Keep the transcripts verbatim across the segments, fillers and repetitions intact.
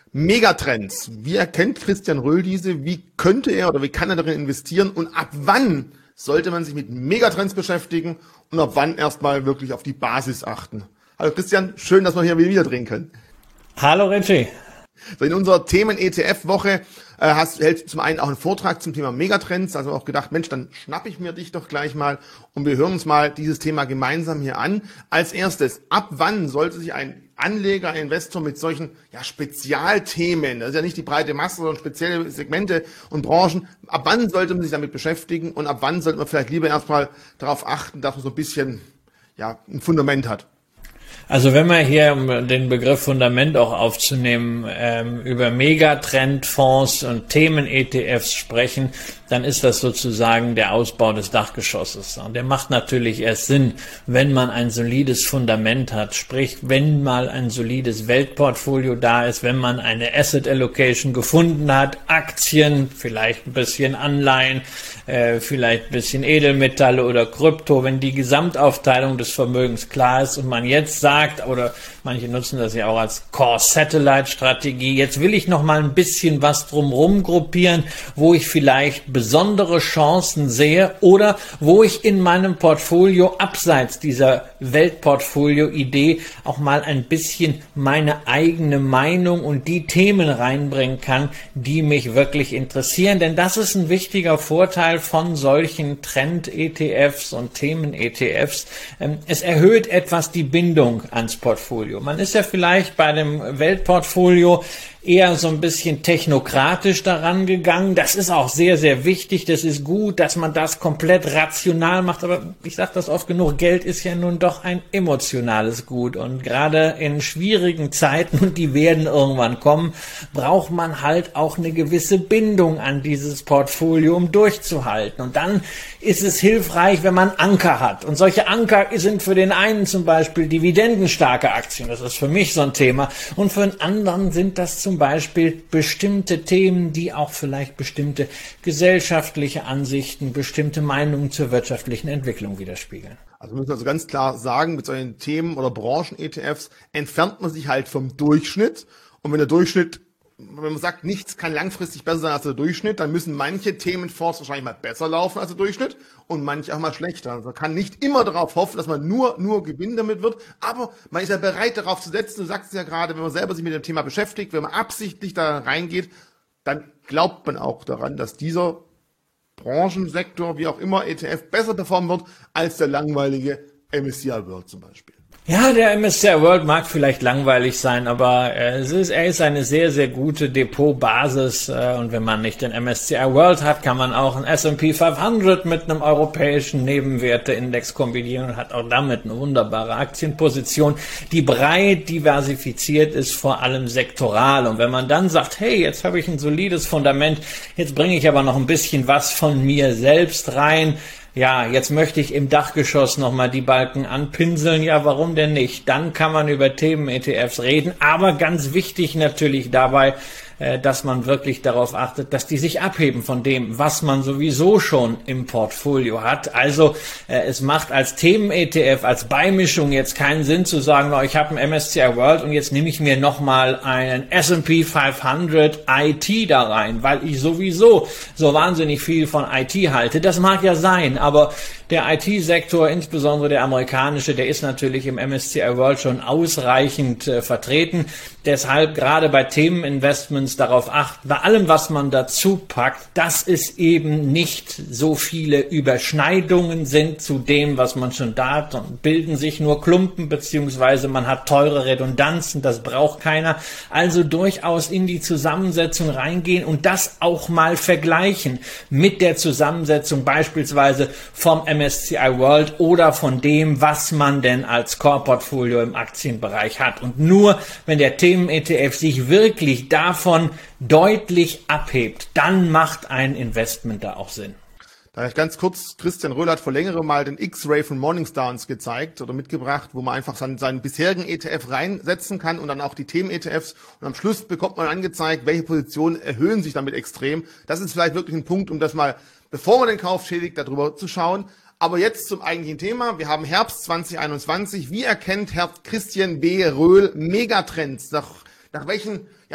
Megatrends. Wie erkennt Christian Röhl diese? Wie könnte er oder wie kann er darin investieren? Und ab wann sollte man sich mit Megatrends beschäftigen und ab wann erstmal wirklich auf die Basis achten? Hallo Christian, schön, dass wir hier wieder drehen können. Hallo Richie. So, in unserer Themen-E T F-Woche äh, hast, hältst du zum einen auch einen Vortrag zum Thema Megatrends, also auch gedacht, Mensch, dann schnapp ich mir dich doch gleich mal und wir hören uns mal dieses Thema gemeinsam hier an. Als erstes, ab wann sollte sich ein Anleger, ein Investor mit solchen ja, Spezialthemen, das ist ja nicht die breite Masse, sondern spezielle Segmente und Branchen, ab wann sollte man sich damit beschäftigen und ab wann sollte man vielleicht lieber erstmal darauf achten, dass man so ein bisschen ja, ein Fundament hat? Also wenn wir hier, um den Begriff Fundament auch aufzunehmen, ähm, über Megatrendfonds und Themen-E T Fs sprechen, dann ist das sozusagen der Ausbau des Dachgeschosses. Und der macht natürlich erst Sinn, wenn man ein solides Fundament hat, sprich, wenn mal ein solides Weltportfolio da ist, wenn man eine Asset Allocation gefunden hat, Aktien, vielleicht ein bisschen Anleihen, äh, vielleicht ein bisschen Edelmetalle oder Krypto, wenn die Gesamtaufteilung des Vermögens klar ist und man jetzt sagt, oder manche nutzen das ja auch als Core-Satellite-Strategie. Jetzt will ich noch mal ein bisschen was drumherum gruppieren, wo ich vielleicht besondere Chancen sehe oder wo ich in meinem Portfolio abseits dieser Weltportfolio-Idee auch mal ein bisschen meine eigene Meinung und die Themen reinbringen kann, die mich wirklich interessieren. Denn das ist ein wichtiger Vorteil von solchen Trend-E T Fs und Themen-E T Fs. Es erhöht etwas die Bindung ans Portfolio. Man ist ja vielleicht bei dem Weltportfolio eher so ein bisschen technokratisch daran gegangen. Das ist auch sehr, sehr wichtig. Das ist gut, dass man das komplett rational macht. Aber ich sage das oft genug, Geld ist ja nun doch ein emotionales Gut. Und gerade in schwierigen Zeiten, und die werden irgendwann kommen, braucht man halt auch eine gewisse Bindung an dieses Portfolio, um durchzuhalten. Und dann ist es hilfreich, wenn man Anker hat. Und solche Anker sind für den einen zum Beispiel dividendenstarke Aktien. Das ist für mich so ein Thema. Und für den anderen sind das zum Beispiel bestimmte Themen, die auch vielleicht bestimmte gesellschaftliche Ansichten, bestimmte Meinungen zur wirtschaftlichen Entwicklung widerspiegeln. Also wir müssen also ganz klar sagen, mit solchen Themen oder Branchen-E T Fs entfernt man sich halt vom Durchschnitt. Und wenn der Durchschnitt, wenn man sagt, nichts kann langfristig besser sein als der Durchschnitt, dann müssen manche Themenfonds wahrscheinlich mal besser laufen als der Durchschnitt und manche auch mal schlechter. Also man kann nicht immer darauf hoffen, dass man nur nur Gewinn damit wird, aber man ist ja bereit darauf zu setzen. Du sagst es ja gerade, wenn man selber sich mit dem Thema beschäftigt, wenn man absichtlich da reingeht, dann glaubt man auch daran, dass dieser Branchensektor, wie auch immer, E T F besser performen wird als der langweilige M S C I World zum Beispiel. Ja, der M S C I World mag vielleicht langweilig sein, aber äh, es ist, er ist eine sehr, sehr gute Depotbasis äh, und wenn man nicht den M S C I World hat, kann man auch einen S und P fünfhundert mit einem europäischen Nebenwerteindex kombinieren und hat auch damit eine wunderbare Aktienposition, die breit diversifiziert ist, vor allem sektoral. Und wenn man dann sagt, hey, jetzt habe ich ein solides Fundament, jetzt bringe ich aber noch ein bisschen was von mir selbst rein, ja, jetzt möchte ich im Dachgeschoss nochmal die Balken anpinseln. Ja, warum denn nicht? Dann kann man über Themen-E T Fs reden. Aber ganz wichtig natürlich dabei, dass man wirklich darauf achtet, dass die sich abheben von dem, was man sowieso schon im Portfolio hat. Also äh, es macht als Themen-E T F, als Beimischung jetzt keinen Sinn zu sagen, oh, ich habe einen M S C I World und jetzt nehme ich mir nochmal einen S und P fünfhundert I T da rein, weil ich sowieso so wahnsinnig viel von I T halte. Das mag ja sein, aber der I T-Sektor, insbesondere der amerikanische, der ist natürlich im M S C I World schon ausreichend äh, vertreten. Deshalb gerade bei Themeninvestments darauf achten, bei allem, was man dazu packt, dass es eben nicht so viele Überschneidungen sind zu dem, was man schon da hat, und bilden sich nur Klumpen, beziehungsweise man hat teure Redundanzen, das braucht keiner. Also durchaus in die Zusammensetzung reingehen und das auch mal vergleichen mit der Zusammensetzung beispielsweise vom M S C I World oder von dem, was man denn als Core-Portfolio im Aktienbereich hat. Und nur wenn der Themen-E T F sich wirklich davon deutlich abhebt, dann macht ein Investment da auch Sinn. Da ich ganz kurz, Christian Röhl hat vor längerem mal den X-Ray von Morningstar uns gezeigt oder mitgebracht, wo man einfach seinen, seinen bisherigen E T F reinsetzen kann und dann auch die Themen-E T Fs und am Schluss bekommt man angezeigt, welche Positionen erhöhen sich damit extrem. Das ist vielleicht wirklich ein Punkt, um das mal, bevor man den Kauf schädigt, darüber zu schauen. Aber jetzt zum eigentlichen Thema. Wir haben Herbst zwanzig einundzwanzig. Wie erkennt Herr Christian B. Röhl Megatrends? Nach, nach welchen ja,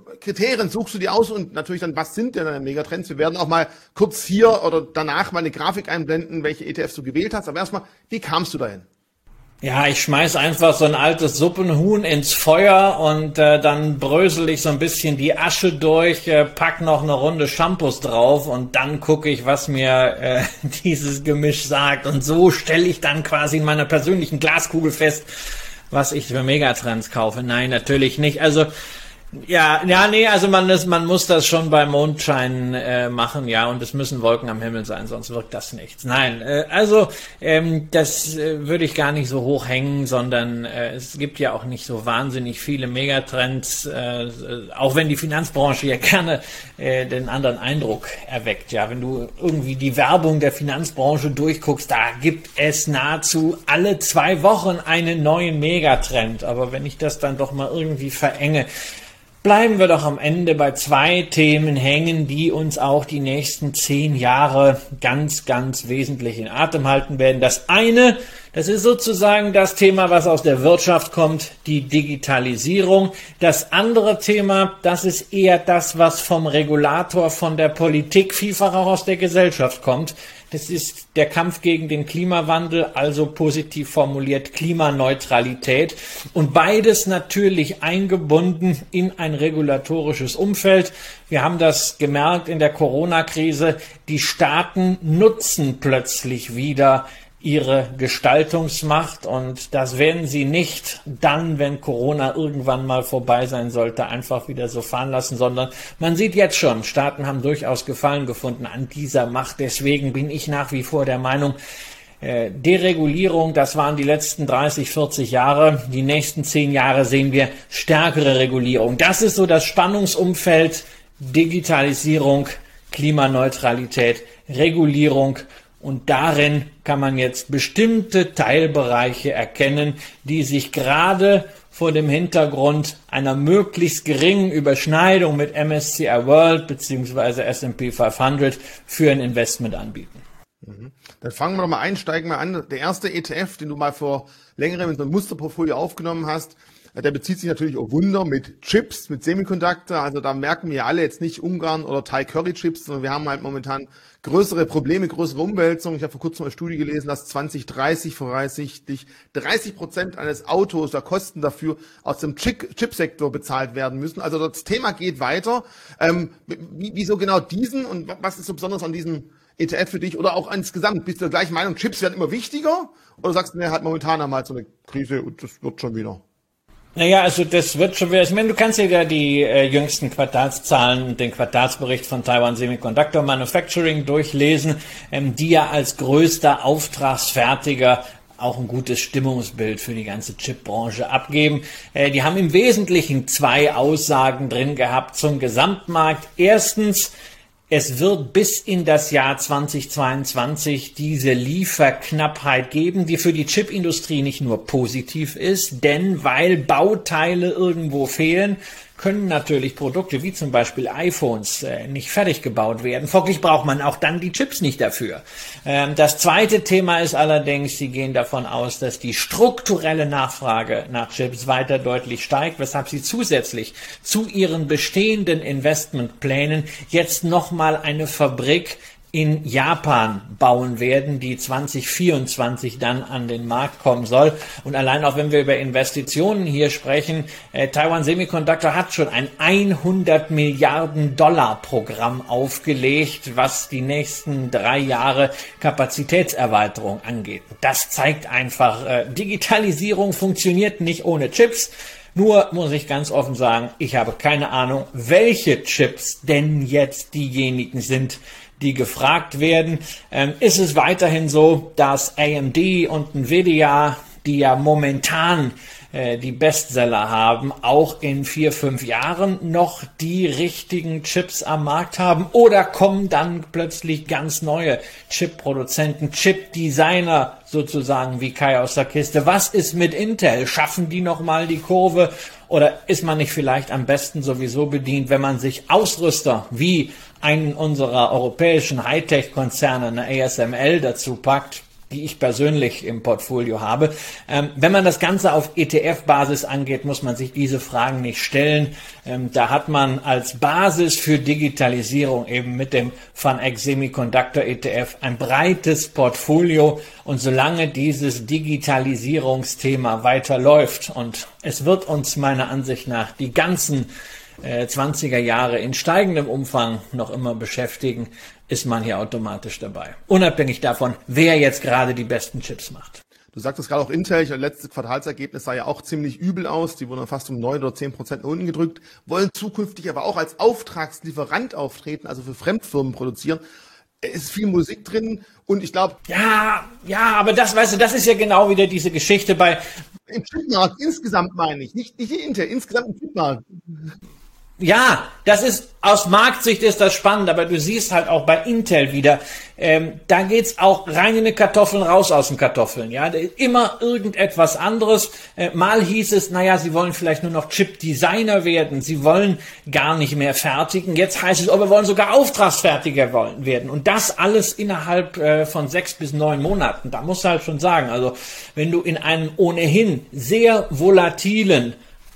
Kriterien suchst du dir aus und natürlich dann, was sind denn deine Megatrends? Wir werden auch mal kurz hier oder danach mal eine Grafik einblenden, welche E T Fs du gewählt hast. Aber erstmal, wie kamst du dahin? Ja, ich schmeiß einfach so ein altes Suppenhuhn ins Feuer und äh, dann brösel ich so ein bisschen die Asche durch, äh, pack noch eine Runde Shampoos drauf und dann gucke ich, was mir äh, dieses Gemisch sagt. Und so stelle ich dann quasi in meiner persönlichen Glaskugel fest, was ich für Megatrends kaufe. Nein, natürlich nicht. Also Ja, ja, nee, also man ist, man muss das schon bei Mondschein äh, machen, ja, und es müssen Wolken am Himmel sein, sonst wirkt das nichts. Nein, äh, also ähm, das äh, würde ich gar nicht so hoch hängen, sondern äh, es gibt ja auch nicht so wahnsinnig viele Megatrends, äh, auch wenn die Finanzbranche ja gerne äh, den anderen Eindruck erweckt. Ja, wenn du irgendwie die Werbung der Finanzbranche durchguckst, da gibt es nahezu alle zwei Wochen einen neuen Megatrend. Aber wenn ich das dann doch mal irgendwie verenge, bleiben wir doch am Ende bei zwei Themen hängen, die uns auch die nächsten zehn Jahre ganz, ganz wesentlich in Atem halten werden. Das eine, das ist sozusagen das Thema, was aus der Wirtschaft kommt, die Digitalisierung. Das andere Thema, das ist eher das, was vom Regulator, von der Politik, vielfach auch aus der Gesellschaft kommt. Das ist der Kampf gegen den Klimawandel, also positiv formuliert Klimaneutralität. Und beides natürlich eingebunden in ein regulatorisches Umfeld. Wir haben das gemerkt in der Corona-Krise. Die Staaten nutzen plötzlich wieder ihre Gestaltungsmacht, und das werden sie nicht dann, wenn Corona irgendwann mal vorbei sein sollte, einfach wieder so fahren lassen, sondern man sieht jetzt schon, Staaten haben durchaus Gefallen gefunden an dieser Macht. Deswegen bin ich nach wie vor der Meinung, äh, Deregulierung, das waren die letzten dreißig, vierzig Jahre. Die nächsten zehn Jahre sehen wir stärkere Regulierung. Das ist so das Spannungsumfeld: Digitalisierung, Klimaneutralität, Regulierung. Und darin kann man jetzt bestimmte Teilbereiche erkennen, die sich gerade vor dem Hintergrund einer möglichst geringen Überschneidung mit M S C I World bzw. S and P fünfhundert für ein Investment anbieten. Mhm. Dann fangen wir doch mal ein, steigen wir an. Der erste E T F, den du mal vor längerem in so ein Musterportfolio aufgenommen hast, der bezieht sich natürlich auf Wunder mit Chips, mit Semiconductor. Also da merken wir alle jetzt nicht Ungarn oder Thai Curry Chips, sondern wir haben halt momentan größere Probleme, größere Umwälzungen. Ich habe vor kurzem eine Studie gelesen, dass zwanzig dreißig voraussichtlich dreißig Prozent eines Autos der Kosten dafür aus dem Chipsektor bezahlt werden müssen. Also das Thema geht weiter. Ähm, wieso genau diesen und was ist so besonders an diesem E T F für dich oder auch insgesamt? Bist du der gleichen Meinung, Chips werden immer wichtiger? Oder sagst du, ne, hat momentan einmal so eine Krise und das wird schon wieder? Naja, also das wird schon wieder, ich meine, du kannst ja die äh, jüngsten Quartalszahlen, den Quartalsbericht von Taiwan Semiconductor Manufacturing durchlesen, ähm, die ja als größter Auftragsfertiger auch ein gutes Stimmungsbild für die ganze Chipbranche abgeben. Äh, die haben im Wesentlichen zwei Aussagen drin gehabt zum Gesamtmarkt. Erstens, es wird bis in das Jahr zweitausendzweiundzwanzig diese Lieferknappheit geben, die für die Chipindustrie nicht nur positiv ist, denn weil Bauteile irgendwo fehlen, können natürlich Produkte wie zum Beispiel iPhones äh, nicht fertig gebaut werden. Folglich braucht man auch dann die Chips nicht dafür. Ähm, das zweite Thema ist allerdings, sie gehen davon aus, dass die strukturelle Nachfrage nach Chips weiter deutlich steigt, weshalb sie zusätzlich zu ihren bestehenden Investmentplänen jetzt nochmal eine Fabrik in Japan bauen werden, die zwanzig vierundzwanzig dann an den Markt kommen soll. Und allein auch wenn wir über Investitionen hier sprechen, äh, Taiwan Semiconductor hat schon ein hundert Milliarden Dollar Programm aufgelegt, was die nächsten drei Jahre Kapazitätserweiterung angeht. Das zeigt einfach, äh, Digitalisierung funktioniert nicht ohne Chips. Nur muss ich ganz offen sagen, ich habe keine Ahnung, welche Chips denn jetzt diejenigen sind, die gefragt werden. Ähm, ist es weiterhin so, dass A M D und Nvidia, die ja momentan äh, die Bestseller haben, auch in vier, fünf Jahren noch die richtigen Chips am Markt haben? Oder kommen dann plötzlich ganz neue Chip-Produzenten, Chip-Designer sozusagen wie Kai aus der Kiste? Was ist mit Intel? Schaffen die nochmal die Kurve? Oder ist man nicht vielleicht am besten sowieso bedient, wenn man sich Ausrüster wie einen unserer europäischen Hightech-Konzerne, eine A S M L, dazu packt? die ich persönlich im Portfolio habe. Ähm, wenn man das Ganze auf E T F-Basis angeht, muss man sich diese Fragen nicht stellen. Ähm, da hat man als Basis für Digitalisierung eben mit dem VanEck Semiconductor E T F ein breites Portfolio. Und solange dieses Digitalisierungsthema weiterläuft, und es wird uns meiner Ansicht nach die ganzen äh, zwanziger Jahre in steigendem Umfang noch immer beschäftigen, ist man hier automatisch dabei. Unabhängig davon, wer jetzt gerade die besten Chips macht. Du sagtest gerade auch Intel, das letzte Quartalsergebnis sah ja auch ziemlich übel aus. Die wurden fast um neun oder zehn Prozent nach unten gedrückt, wollen zukünftig aber auch als Auftragslieferant auftreten, also für Fremdfirmen produzieren. Es ist viel Musik drin und ich glaube... Ja, ja, aber das, weißt du, das ist ja genau wieder diese Geschichte bei... Im Chipmarkt insgesamt meine ich, nicht, nicht Intel, insgesamt im Chipmarkt. Ja, das ist, aus Marktsicht ist das spannend, aber du siehst halt auch bei Intel wieder, ähm, da geht's auch rein in die Kartoffeln, raus aus den Kartoffeln, ja, immer irgendetwas anderes. Äh, mal hieß es, naja, sie wollen vielleicht nur noch Chip-Designer werden, sie wollen gar nicht mehr fertigen. Jetzt heißt es, oh, wir wollen sogar Auftragsfertiger wollen, werden. Und das alles innerhalb äh, von sechs bis neun Monaten. Da musst du halt schon sagen, also wenn du in einem ohnehin sehr volatilen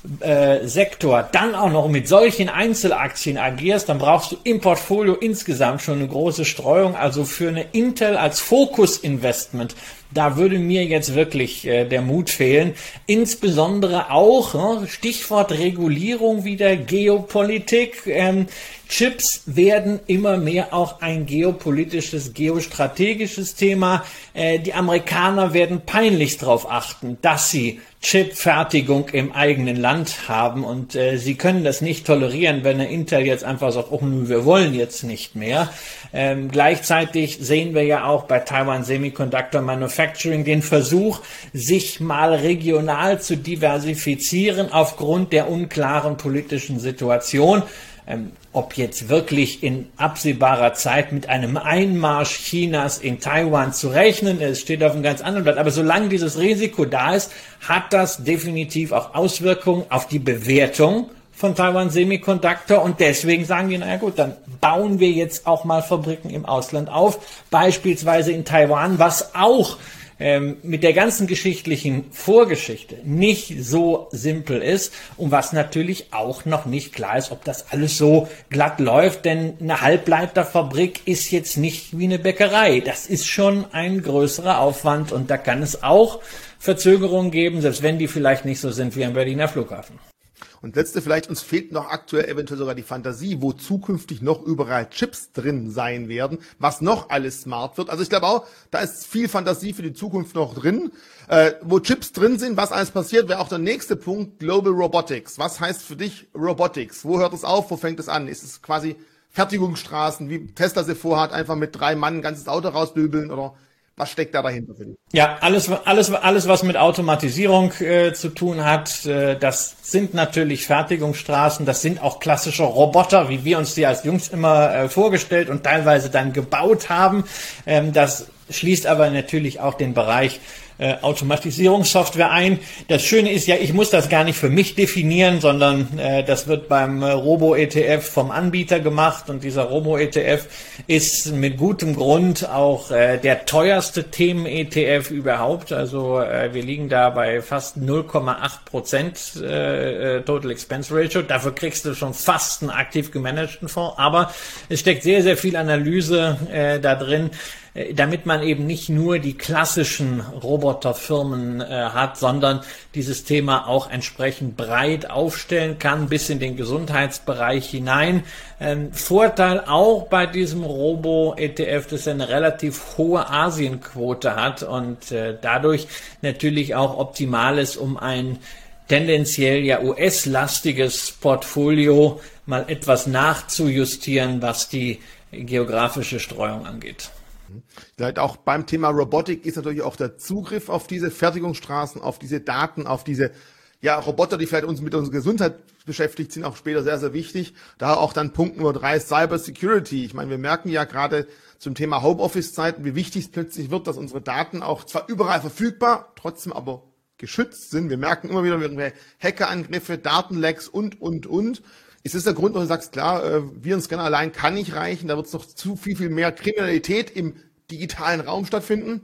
Äh, Sektor dann auch noch mit solchen Einzelaktien agierst, dann brauchst du im Portfolio insgesamt schon eine große Streuung. Also für eine Intel als Fokus-Investment, da würde mir jetzt wirklich äh, der Mut fehlen. Insbesondere auch, ne, Stichwort Regulierung wieder, Geopolitik. Ähm, Chips werden immer mehr auch ein geopolitisches, geostrategisches Thema. Äh, die Amerikaner werden peinlichst darauf achten, dass sie Chipfertigung im eigenen Land haben und äh, sie können das nicht tolerieren, wenn eine Intel jetzt einfach sagt, oh, wir wollen jetzt nicht mehr. Ähm, gleichzeitig sehen wir ja auch bei Taiwan Semiconductor Manufacturing den Versuch, sich mal regional zu diversifizieren aufgrund der unklaren politischen Situation. Ähm, ob jetzt wirklich in absehbarer Zeit mit einem Einmarsch Chinas in Taiwan zu rechnen ist, steht auf einem ganz anderen Blatt. Aber solange dieses Risiko da ist, hat das definitiv auch Auswirkungen auf die Bewertung von Taiwan Semiconductor. Und deswegen sagen die, naja gut, dann bauen wir jetzt auch mal Fabriken im Ausland auf, beispielsweise in Taiwan, was auch Ähm, mit der ganzen geschichtlichen Vorgeschichte nicht so simpel ist und was natürlich auch noch nicht klar ist, ob das alles so glatt läuft, denn eine Halbleiterfabrik ist jetzt nicht wie eine Bäckerei. Das ist schon ein größerer Aufwand und da kann es auch Verzögerungen geben, selbst wenn die vielleicht nicht so sind wie am Berliner Flughafen. Und letzte, vielleicht uns fehlt noch aktuell eventuell sogar die Fantasie, wo zukünftig noch überall Chips drin sein werden, was noch alles smart wird. Also ich glaube auch, da ist viel Fantasie für die Zukunft noch drin. Äh, wo Chips drin sind, was alles passiert, wäre auch der nächste Punkt, Global Robotics. Was heißt für dich Robotics? Wo hört es auf, wo fängt es an? Ist es quasi Fertigungsstraßen, wie Tesla sie vorhat, einfach mit drei Mann ein ganzes Auto rausdübeln oder... Was steckt da dahinter für dich? Ja, alles, alles, alles, was mit Automatisierung äh, zu tun hat, äh, das sind natürlich Fertigungsstraßen, das sind auch klassische Roboter, wie wir uns die als Jungs immer äh, vorgestellt und teilweise dann gebaut haben. Ähm, das schließt aber natürlich auch den Bereich äh, Automatisierungssoftware ein. Das Schöne ist ja, ich muss das gar nicht für mich definieren, sondern äh, das wird beim äh, Robo-E T F vom Anbieter gemacht und dieser Robo-E T F ist mit gutem Grund auch äh, der teuerste Themen-E T F überhaupt. Also äh, wir liegen da bei fast null Komma acht Prozent äh, Total Expense Ratio. Dafür kriegst du schon fast einen aktiv gemanagten Fonds, aber es steckt sehr, sehr viel Analyse äh, da drin, damit man eben nicht nur die klassischen Roboterfirmen äh, hat, sondern dieses Thema auch entsprechend breit aufstellen kann, bis in den Gesundheitsbereich hinein. Ähm, Vorteil auch bei diesem Robo-E T F, dass er eine relativ hohe Asienquote hat und äh, dadurch natürlich auch optimal ist, um ein tendenziell ja U S-lastiges Portfolio mal etwas nachzujustieren, was die geografische Streuung angeht. Vielleicht auch beim Thema Robotik ist natürlich auch der Zugriff auf diese Fertigungsstraßen, auf diese Daten, auf diese ja, Roboter, die vielleicht uns mit unserer Gesundheit beschäftigt sind, auch später sehr, sehr wichtig. Da auch dann Punkt Nummer drei, Cyber Security. Ich meine, wir merken ja gerade zum Thema Homeoffice-Zeiten, wie wichtig es plötzlich wird, dass unsere Daten auch zwar überall verfügbar, trotzdem aber geschützt sind. Wir merken immer wieder irgendwelche Hackerangriffe, Datenlecks und, und, und. Ist das der Grund, warum du sagst, klar, äh, Virenscanner allein kann nicht reichen, da wird es noch zu viel, viel mehr Kriminalität im digitalen Raum stattfinden?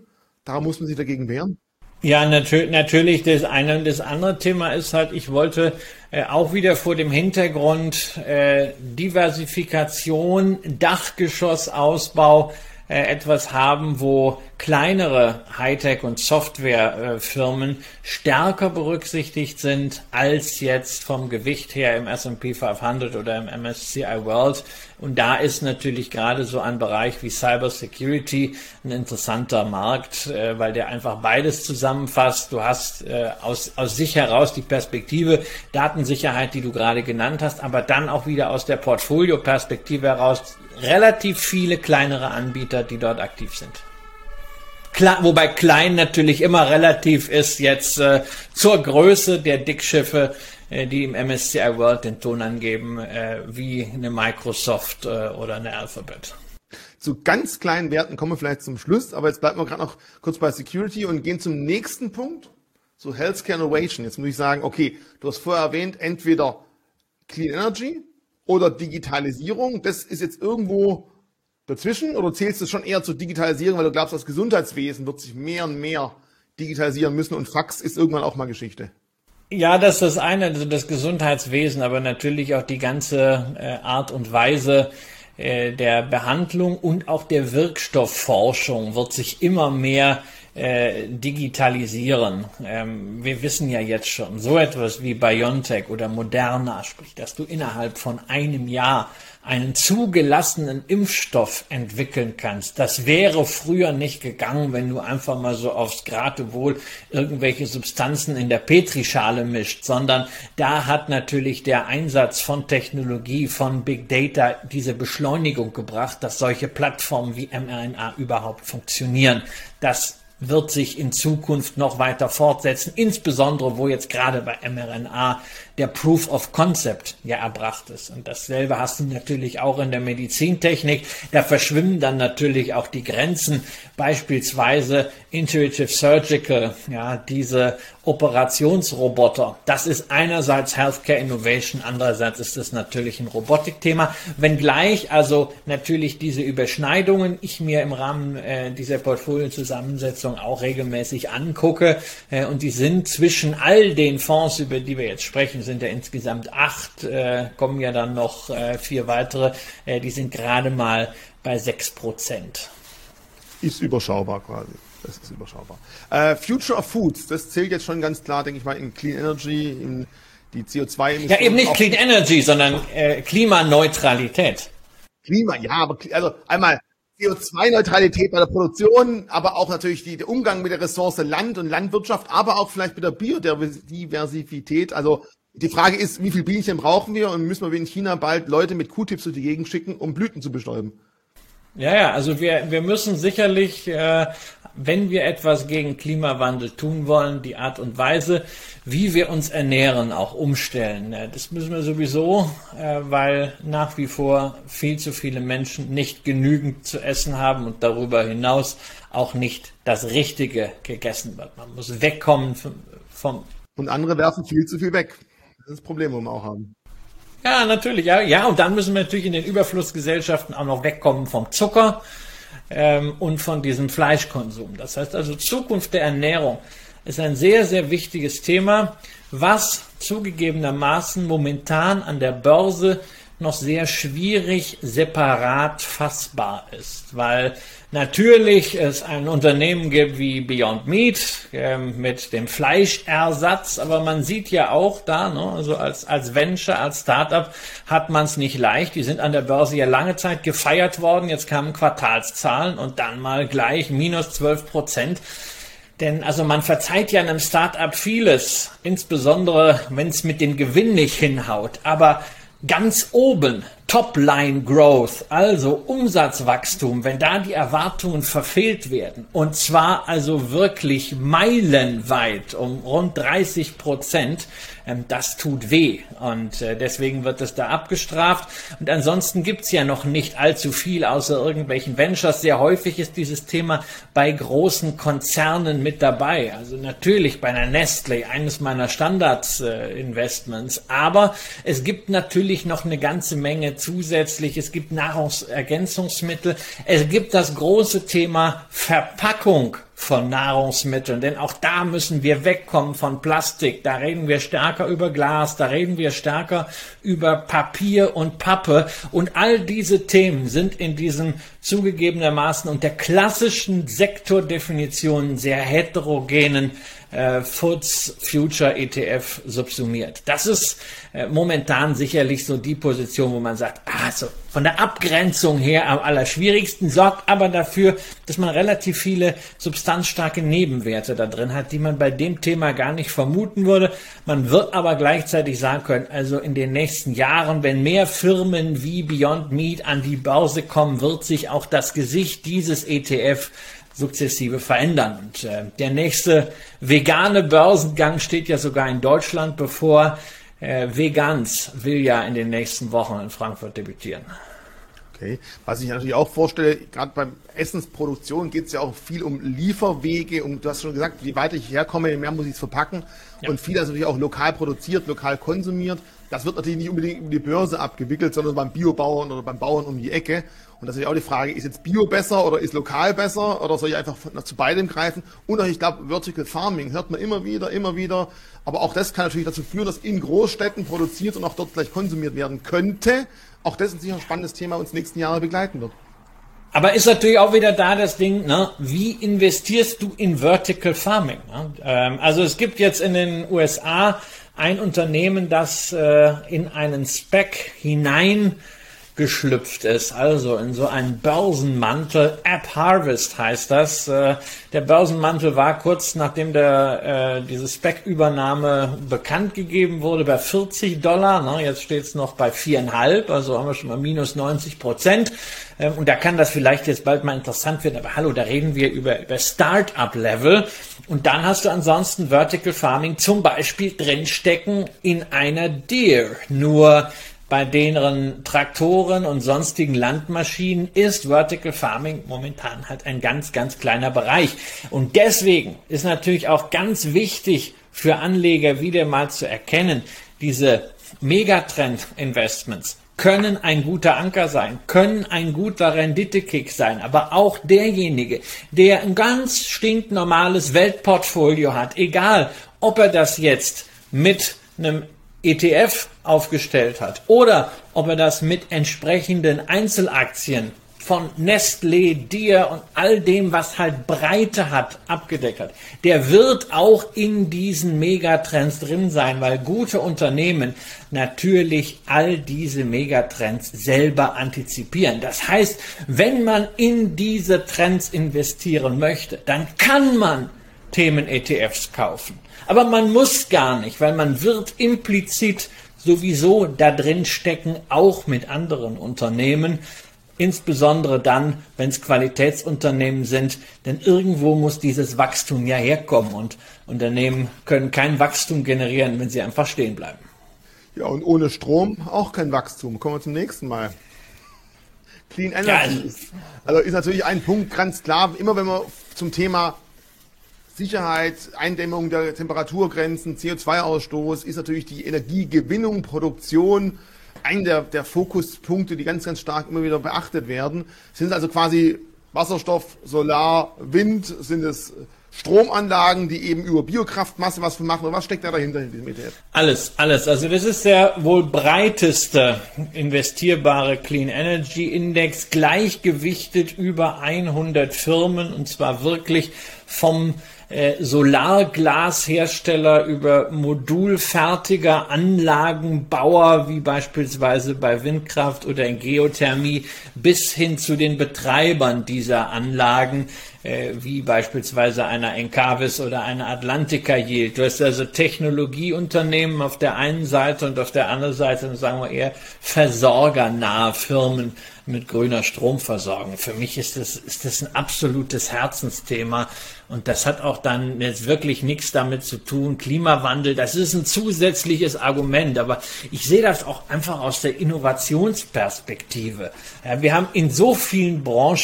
daran muss man sich dagegen wehren? Ja, natür- natürlich. Das eine und das andere Thema ist halt, ich wollte äh, auch wieder vor dem Hintergrund äh, Diversifikation, Dachgeschossausbau äh, etwas haben, wo kleinere Hightech- und Softwarefirmen äh, stärker berücksichtigt sind als jetzt vom Gewicht her im S and P fünfhundert oder im M S C I World. Und da ist natürlich gerade so ein Bereich wie Cyber Security ein interessanter Markt, äh, weil der einfach beides zusammenfasst. Du hast äh, aus, aus sich heraus die Perspektive Datensicherheit, die du gerade genannt hast, aber dann auch wieder aus der Portfolio-Perspektive heraus relativ viele kleinere Anbieter, die dort aktiv sind. Klar, wobei klein natürlich immer relativ ist jetzt äh, zur Größe der Dickschiffe, äh, die im M S C I World den Ton angeben, äh, wie eine Microsoft äh, oder eine Alphabet. Zu ganz kleinen Werten kommen wir vielleicht zum Schluss, aber jetzt bleiben wir gerade noch kurz bei Security und gehen zum nächsten Punkt, so Healthcare Innovation. Jetzt muss ich sagen, okay, du hast vorher erwähnt, entweder Clean Energy oder Digitalisierung. Das ist jetzt irgendwo dazwischen, oder zählst du es schon eher zur Digitalisierung, weil du glaubst, das Gesundheitswesen wird sich mehr und mehr digitalisieren müssen und Fax ist irgendwann auch mal Geschichte? Ja, das ist das eine, also das Gesundheitswesen, aber natürlich auch die ganze äh, Art und Weise äh, der Behandlung und auch der Wirkstoffforschung wird sich immer mehr äh, digitalisieren. Ähm, wir wissen ja jetzt schon, so etwas wie BioNTech oder Moderna, sprich, dass du innerhalb von einem Jahr einen zugelassenen Impfstoff entwickeln kannst. Das wäre früher nicht gegangen, wenn du einfach mal so aufs Geratewohl irgendwelche Substanzen in der Petrischale mischt, sondern da hat natürlich der Einsatz von Technologie, von Big Data diese Beschleunigung gebracht, dass solche Plattformen wie mRNA überhaupt funktionieren. Das wird sich in Zukunft noch weiter fortsetzen, insbesondere wo jetzt gerade bei mRNA der Proof of Concept ja erbracht ist. Und dasselbe hast du natürlich auch in der Medizintechnik. Da verschwimmen dann natürlich auch die Grenzen, beispielsweise Intuitive Surgical, ja, diese Operationsroboter. Das ist einerseits Healthcare Innovation, andererseits ist es natürlich ein Robotikthema. Wenngleich also natürlich diese Überschneidungen ich mir im Rahmen äh, dieser Portfoliozusammensetzung auch regelmäßig angucke. Äh, und die sind zwischen all den Fonds, über die wir jetzt sprechen, sind ja insgesamt acht, äh, kommen ja dann noch äh, vier weitere, äh, die sind gerade mal bei sechs Prozent. Ist überschaubar quasi. Das ist überschaubar. Äh, Future of Foods, das zählt jetzt schon ganz klar, denke ich mal, in Clean Energy, in die C O zwei Emissionen. Ja, eben nicht Clean Energy, sondern äh, Klimaneutralität. Klima, ja, aber also einmal C O zwei Neutralität bei der Produktion, aber auch natürlich die, der Umgang mit der Ressource Land und Landwirtschaft, aber auch vielleicht mit der Biodiversität. Also die Frage ist, wie viel Bienchen brauchen wir und müssen wir wie in China bald Leute mit Q-Tips durch die Gegend schicken, um Blüten zu bestäuben? Ja, ja, also wir, wir müssen sicherlich, äh, wenn wir etwas gegen Klimawandel tun wollen, die Art und Weise, wie wir uns ernähren, auch umstellen. Das müssen wir sowieso, äh, weil nach wie vor viel zu viele Menschen nicht genügend zu essen haben und darüber hinaus auch nicht das Richtige gegessen wird. Man muss wegkommen vom, vom Und andere werfen viel zu viel weg. Das ist das Problem, wo wir auch haben. Ja, natürlich. Ja, ja, und dann müssen wir natürlich in den Überflussgesellschaften auch noch wegkommen vom Zucker ähm, und von diesem Fleischkonsum. Das heißt also, Zukunft der Ernährung ist ein sehr, sehr wichtiges Thema, was zugegebenermaßen momentan an der Börse noch sehr schwierig separat fassbar ist, weil natürlich es ein Unternehmen gibt wie Beyond Meat äh, mit dem Fleischersatz, aber man sieht ja auch da, ne, also als als Venture, als Startup hat man es nicht leicht. Die sind an der Börse ja lange Zeit gefeiert worden, jetzt kamen Quartalszahlen und dann mal gleich minus zwölf Prozent. Denn also man verzeiht ja einem Startup vieles, insbesondere wenn es mit dem Gewinn nicht hinhaut, aber ganz oben, Top-Line Growth, also Umsatzwachstum, wenn da die Erwartungen verfehlt werden, und zwar also wirklich meilenweit um rund dreißig Prozent, ähm, das tut weh und äh, deswegen wird es da abgestraft. Und ansonsten gibt's ja noch nicht allzu viel außer irgendwelchen Ventures. Sehr häufig ist dieses Thema bei großen Konzernen mit dabei, also natürlich bei einer Nestlé, eines meiner Standards-Investments, äh, aber es gibt natürlich noch eine ganze Menge zusätzlich. Es gibt Nahrungsergänzungsmittel. Es gibt das große Thema Verpackung von Nahrungsmitteln, denn auch da müssen wir wegkommen von Plastik, da reden wir stärker über Glas, da reden wir stärker über Papier und Pappe und all diese Themen sind in diesem zugegebenermaßen unter klassischen Sektordefinitionen sehr heterogenen äh, Foods Future E T F subsumiert. Das ist äh, momentan sicherlich so die Position, wo man sagt, also von der Abgrenzung her am allerschwierigsten, sorgt aber dafür, dass man relativ viele substanzstarke Nebenwerte da drin hat, die man bei dem Thema gar nicht vermuten würde. Man wird aber gleichzeitig sagen können, also in den nächsten Jahren, wenn mehr Firmen wie Beyond Meat an die Börse kommen, wird sich auch das Gesicht dieses E T F sukzessive verändern. Und äh, der nächste vegane Börsengang steht ja sogar in Deutschland bevor. Äh, Vegans will ja in den nächsten Wochen in Frankfurt debütieren. Okay. Was ich natürlich auch vorstelle, gerade beim Essensproduktion geht es ja auch viel um Lieferwege. Und du hast schon gesagt, je weiter ich herkomme, je mehr muss ich es verpacken. Ja. Und viel ist natürlich auch lokal produziert, lokal konsumiert. Das wird natürlich nicht unbedingt über die Börse abgewickelt, sondern beim Biobauern oder beim Bauern um die Ecke. Und das ist ja auch die Frage, ist jetzt Bio besser oder ist lokal besser oder soll ich einfach zu beidem greifen? Und ich glaube, Vertical Farming hört man immer wieder, immer wieder. Aber auch das kann natürlich dazu führen, dass in Großstädten produziert und auch dort gleich konsumiert werden könnte. Auch das ist sicher ein spannendes Thema, uns nächsten Jahre begleiten wird. Aber ist natürlich auch wieder da das Ding, ne? Wie investierst du in Vertical Farming? Ne? Ähm, also es gibt jetzt in den U S A ein Unternehmen, das äh, in einen Spec hinein geschlüpft ist, also in so einen Börsenmantel. App Harvest heißt das. Der Börsenmantel war kurz nachdem der, äh, diese Spec-Übernahme bekannt gegeben wurde bei vierzig Dollar. Ne? Jetzt steht es noch bei viereinhalb, also haben wir schon mal minus neunzig Prozent. Ähm, und da kann das vielleicht jetzt bald mal interessant werden. Aber hallo, da reden wir über, über Start-up-Level. Und dann hast du ansonsten Vertical Farming zum Beispiel drinstecken in einer Deere. Nur bei deren Traktoren und sonstigen Landmaschinen ist Vertical Farming momentan halt ein ganz, ganz kleiner Bereich. Und deswegen ist natürlich auch ganz wichtig für Anleger wieder mal zu erkennen, diese Megatrend-Investments können ein guter Anker sein, können ein guter Renditekick sein, aber auch derjenige, der ein ganz stinknormales Weltportfolio hat, egal ob er das jetzt mit einem E T F aufgestellt hat oder ob er das mit entsprechenden Einzelaktien von Nestlé, Deere und all dem, was halt Breite hat, abgedeckt hat, der wird auch in diesen Megatrends drin sein, weil gute Unternehmen natürlich all diese Megatrends selber antizipieren. Das heißt, wenn man in diese Trends investieren möchte, dann kann man Themen-E T Fs kaufen. Aber man muss gar nicht, weil man wird implizit sowieso da drin stecken, auch mit anderen Unternehmen, insbesondere dann, wenn es Qualitätsunternehmen sind, denn irgendwo muss dieses Wachstum ja herkommen und Unternehmen können kein Wachstum generieren, wenn sie einfach stehen bleiben. Ja, und ohne Strom auch kein Wachstum. Kommen wir zum nächsten Mal. Clean Energy. Ja. Also ist natürlich ein Punkt ganz klar, immer wenn wir zum Thema Sicherheit, Eindämmung der Temperaturgrenzen, C O zwei Ausstoß, ist natürlich die Energiegewinnung, Produktion ein der, der Fokuspunkte, die ganz, ganz stark immer wieder beachtet werden. Sind es also quasi Wasserstoff, Solar, Wind, sind es Stromanlagen, die eben über Biokraftmasse was machen, oder was steckt da dahinter in diesem E T F? Alles, alles. Also das ist der wohl breiteste investierbare Clean Energy Index, gleichgewichtet über hundert Firmen, und zwar wirklich vom äh, Solarglashersteller über modulfertiger Anlagenbauer, wie beispielsweise bei Windkraft oder in Geothermie, bis hin zu den Betreibern dieser Anlagen, äh, wie beispielsweise einer Encavis oder einer Atlantica Yield. Du hast also Technologieunternehmen auf der einen Seite und auf der anderen Seite, sagen wir eher, versorgernahe Firmen mit grüner Stromversorgung. Für mich ist das, ist das ein absolutes Herzensthema, und das hat auch dann jetzt wirklich nichts damit zu tun. Klimawandel, das ist ein zusätzliches Argument, aber ich sehe das auch einfach aus der Innovationsperspektive. Ja, wir haben in so vielen Branchen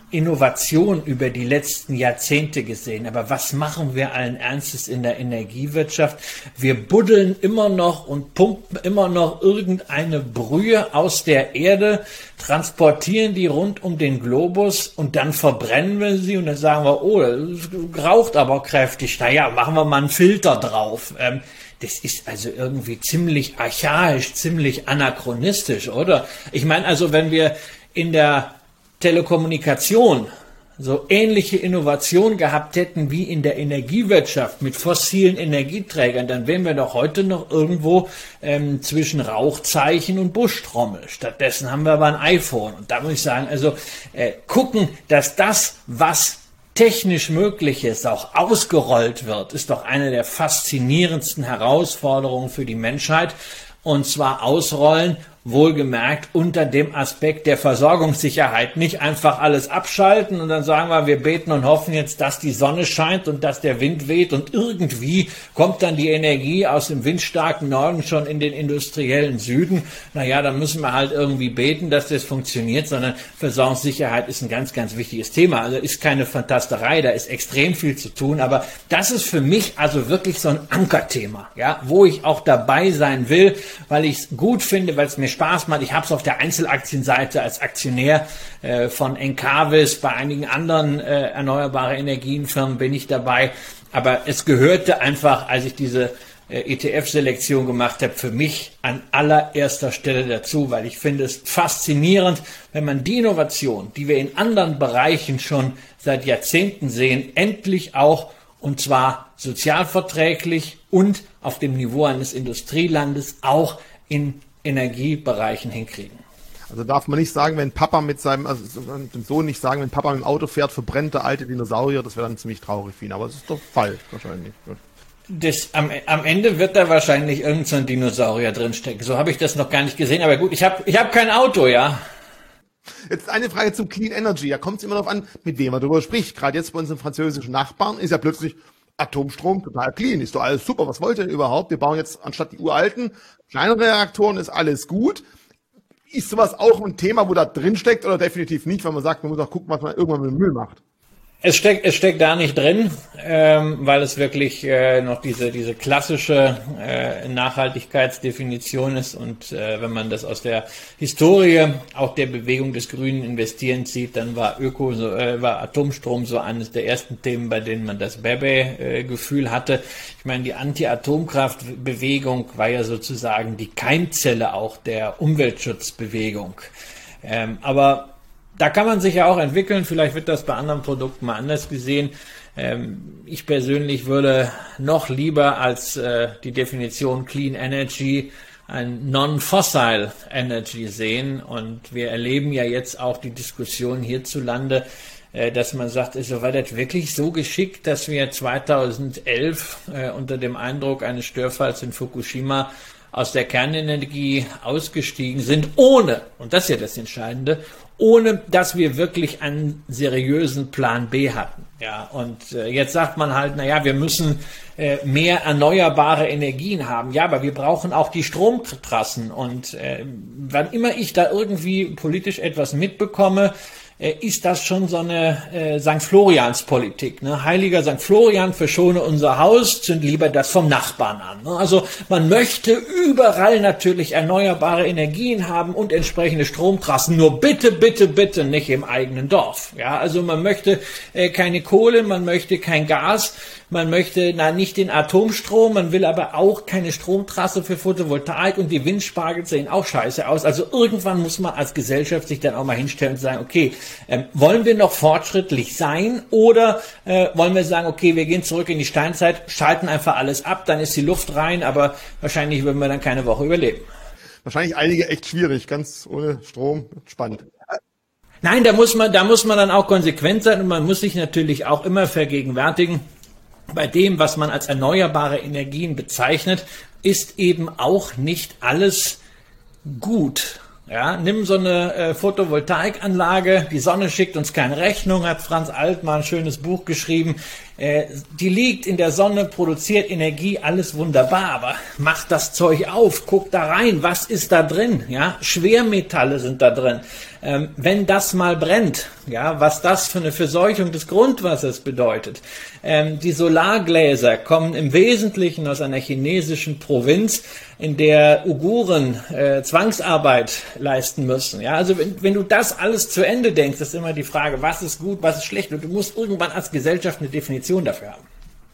Innovation über die letzten Jahrzehnte gesehen. Aber was machen wir allen Ernstes in der Energiewirtschaft? Wir buddeln immer noch und pumpen immer noch irgendeine Brühe aus der Erde, transportieren die rund um den Globus und dann verbrennen wir sie und dann sagen wir, oh, das raucht aber kräftig. Naja, machen wir mal einen Filter drauf. Ähm, Das ist also irgendwie ziemlich archaisch, ziemlich anachronistisch, oder? Ich meine also, wenn wir in der Telekommunikation so ähnliche Innovation gehabt hätten wie in der Energiewirtschaft mit fossilen Energieträgern, dann wären wir doch heute noch irgendwo ähm, zwischen Rauchzeichen und Buschtrommel. Stattdessen haben wir aber ein iPhone. Und da muss ich sagen, also äh, gucken, dass das, was technisch Mögliches auch ausgerollt wird, ist doch eine der faszinierendsten Herausforderungen für die Menschheit. Und zwar ausrollen, wohlgemerkt unter dem Aspekt der Versorgungssicherheit. Nicht einfach alles abschalten und dann sagen wir, wir beten und hoffen jetzt, dass die Sonne scheint und dass der Wind weht und irgendwie kommt dann die Energie aus dem windstarken Norden schon in den industriellen Süden. Naja, dann müssen wir halt irgendwie beten, dass das funktioniert, sondern Versorgungssicherheit ist ein ganz, ganz wichtiges Thema. Also ist keine Fantasterei, da ist extrem viel zu tun, aber das ist für mich also wirklich so ein Ankerthema, ja, wo ich auch dabei sein will, weil ich es gut finde, weil es mir Spaß macht. Ich habe es auf der Einzelaktienseite als Aktionär äh, von Encavis, bei einigen anderen äh, erneuerbare Energienfirmen bin ich dabei. Aber es gehörte einfach, als ich diese äh, E T F-Selektion gemacht habe, für mich an allererster Stelle dazu, weil ich finde es faszinierend, wenn man die Innovation, die wir in anderen Bereichen schon seit Jahrzehnten sehen, endlich auch, und zwar sozialverträglich und auf dem Niveau eines Industrielandes auch in Energiebereichen hinkriegen. Also darf man nicht sagen, wenn Papa mit seinem, also dem Sohn nicht sagen, wenn Papa mit dem Auto fährt, verbrennt der alte Dinosaurier, das wäre dann ziemlich traurig für ihn, aber es ist doch falsch wahrscheinlich. Das, am, am Ende wird da wahrscheinlich irgend so ein Dinosaurier drinstecken. So habe ich das noch gar nicht gesehen, aber gut, ich habe ich hab kein Auto, ja. Jetzt eine Frage zum Clean Energy. Da kommt es immer darauf an, mit wem man darüber spricht. Gerade jetzt bei unseren französischen Nachbarn ist ja plötzlich Atomstrom total clean. Ist doch alles super. Was wollt ihr überhaupt? Wir bauen jetzt anstatt die uralten kleinere Reaktoren, ist alles gut. Ist sowas auch ein Thema, wo da drin steckt oder definitiv nicht, weil man sagt, man muss auch gucken, was man irgendwann mit dem Müll macht? Es steckt, es steckt da nicht drin, ähm, weil es wirklich äh, noch diese diese klassische äh, Nachhaltigkeitsdefinition ist und äh, wenn man das aus der Historie auch der Bewegung des grünen Investierens sieht, dann war Öko, so, äh, war Atomstrom so eines der ersten Themen, bei denen man das Bäbe-Gefühl hatte. Ich meine, die Anti-Atomkraft-Bewegung war ja sozusagen die Keimzelle auch der Umweltschutzbewegung, ähm, aber da kann man sich ja auch entwickeln, vielleicht wird das bei anderen Produkten mal anders gesehen. Ähm, ich persönlich würde noch lieber als äh, die Definition Clean Energy ein Non-Fossil Energy sehen. Und wir erleben ja jetzt auch die Diskussion hierzulande, äh, dass man sagt, ist, war das wirklich so geschickt, dass wir zweitausendelf äh, unter dem Eindruck eines Störfalls in Fukushima aus der Kernenergie ausgestiegen sind, ohne, und das ist ja das Entscheidende, ohne dass wir wirklich einen seriösen Plan B hatten. Ja, und äh, jetzt sagt man halt, naja, wir müssen äh, mehr erneuerbare Energien haben. Ja, aber wir brauchen auch die Stromtrassen. Und äh, wann immer ich da irgendwie politisch etwas mitbekomme, äh, ist das schon so eine äh, Sankt Florians-Politik. Ne? Heiliger Sankt Florian, verschone unser Haus, zünd lieber das vom Nachbarn an. Ne? Also man möchte überall natürlich erneuerbare Energien haben und entsprechende Stromtrassen. Nur bitte, bitte, bitte nicht im eigenen Dorf. Ja, also man möchte äh, keine Kohle, man möchte kein Gas, man möchte na nicht den Atomstrom, man will aber auch keine Stromtrasse für Photovoltaik und die Windspargel sehen auch scheiße aus. Also irgendwann muss man als Gesellschaft sich dann auch mal hinstellen und sagen, okay, ähm, wollen wir noch fortschrittlich sein oder äh, wollen wir sagen, okay, wir gehen zurück in die Steinzeit, schalten einfach alles ab, dann ist die Luft rein, aber wahrscheinlich würden wir dann keine Woche überleben. Wahrscheinlich einige echt schwierig, ganz ohne Strom, spannend. Nein, da muss man, da muss man dann auch konsequent sein und man muss sich natürlich auch immer vergegenwärtigen, bei dem, was man als erneuerbare Energien bezeichnet, ist eben auch nicht alles gut Ja, nimm so eine äh, Photovoltaikanlage, die Sonne schickt uns keine Rechnung, hat Franz Altmann ein schönes Buch geschrieben. Äh, die liegt in der Sonne, produziert Energie, alles wunderbar, aber mach das Zeug auf, guck da rein, was ist da drin? Ja, Schwermetalle sind da drin. Ähm, wenn das mal brennt, ja, was das für eine Verseuchung des Grundwassers bedeutet. Ähm, die Solargläser kommen im Wesentlichen aus einer chinesischen Provinz, in der Uiguren äh, Zwangsarbeit leisten müssen. Ja, also wenn, wenn du das alles zu Ende denkst, ist immer die Frage, was ist gut, was ist schlecht, und du musst irgendwann als Gesellschaft eine Definition dafür haben.